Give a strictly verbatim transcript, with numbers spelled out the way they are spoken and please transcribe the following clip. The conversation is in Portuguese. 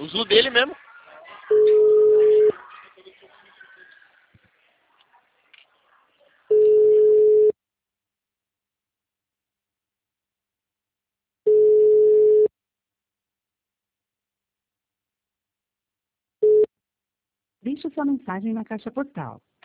Uso dele mesmo. Deixe sua mensagem na caixa postal.